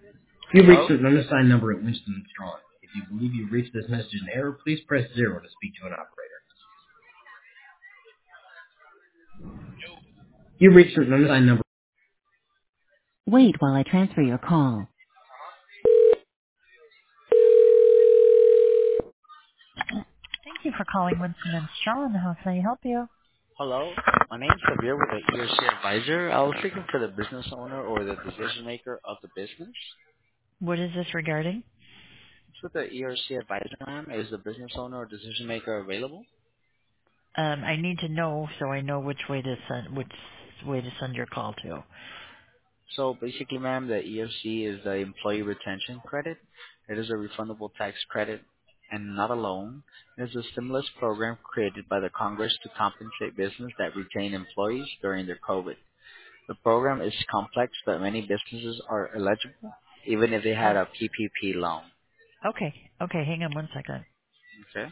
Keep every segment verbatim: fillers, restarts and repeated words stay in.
You've reached Hello? an unassigned number at Winston and Strawn. If you believe you've reached this message in error, please press zero to speak to an operator. You've reached an unassigned number. Wait while I transfer your call. Thank you for calling Winston and Strawn. How can I help you? Hello? My name is Kabir with the E R C Advisor. I was looking for the business owner or the decision maker of the business. What is this regarding? So the E R C Advisor, ma'am, is the business owner or decision maker available? Um, I need to know so I know which way to send which way to send your call to. So basically, ma'am, the E R C is the employee retention credit. It is a refundable tax credit and not a loan. It is a stimulus program created by the Congress to compensate business that retain employees during their COVID. The program is complex, but many businesses are eligible, even if they had Oh, a P P P loan. okay. Okay, hang on one second. Okay.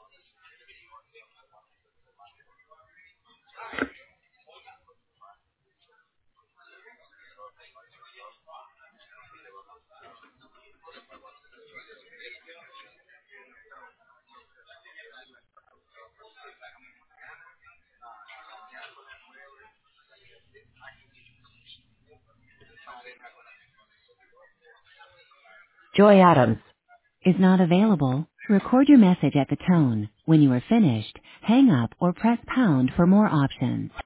Joy Adams is not available. Record your message at the tone. When you are finished, hang up or press pound for more options.